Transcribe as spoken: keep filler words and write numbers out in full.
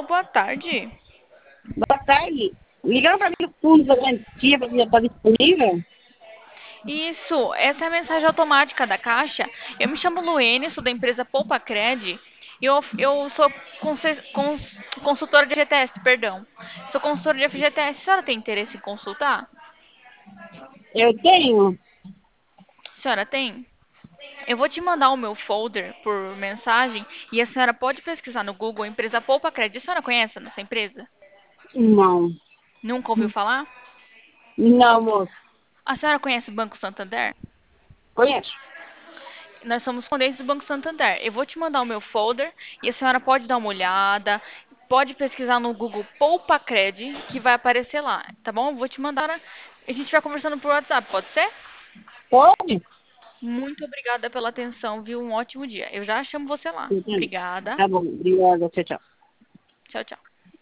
Alô, boa tarde. Boa tarde. Ligaram para mim no fundo da garantia para ver se está disponível? Isso, essa é a mensagem automática da Caixa. Eu me chamo Luene, sou da empresa Poupa Cred. E eu, eu sou conse- cons- consultora de F G T S, perdão. Sou consultora de F G T S. A senhora tem interesse em consultar? Eu tenho. A senhora tem? Eu vou te mandar o meu folder por mensagem e a senhora pode pesquisar no Google empresa Poupa Cred. A senhora conhece essa empresa? Não. Nunca ouviu falar? Não, moço. A senhora conhece o Banco Santander? Conheço. Nós somos clientes do Banco Santander. Eu vou te mandar o meu folder e a senhora pode dar uma olhada, pode pesquisar no Google Poupa Cred, que vai aparecer lá, tá bom? Eu vou te mandar, a gente vai conversando por WhatsApp, pode ser? Pode? Muito obrigada pela atenção, viu? Um ótimo dia. Eu já chamo você lá. Entendi. Obrigada. Tá bom. Obrigada. Tchau, tchau. Tchau, tchau.